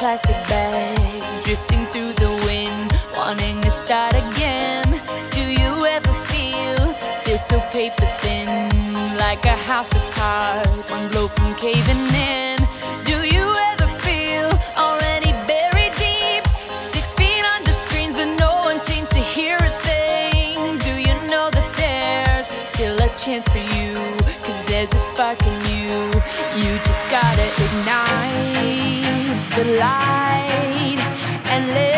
plastic bag, drifting through the wind, wanting to start again. Do you ever feel so paper thin, like a house of cards, one blow from caving in? Do you ever feel already buried deep, 6 feet under screens, but no one seems to hear a thing? Do you know that there's still a chance for you, 'cause there's a spark in you? You just gotta ignite the light and let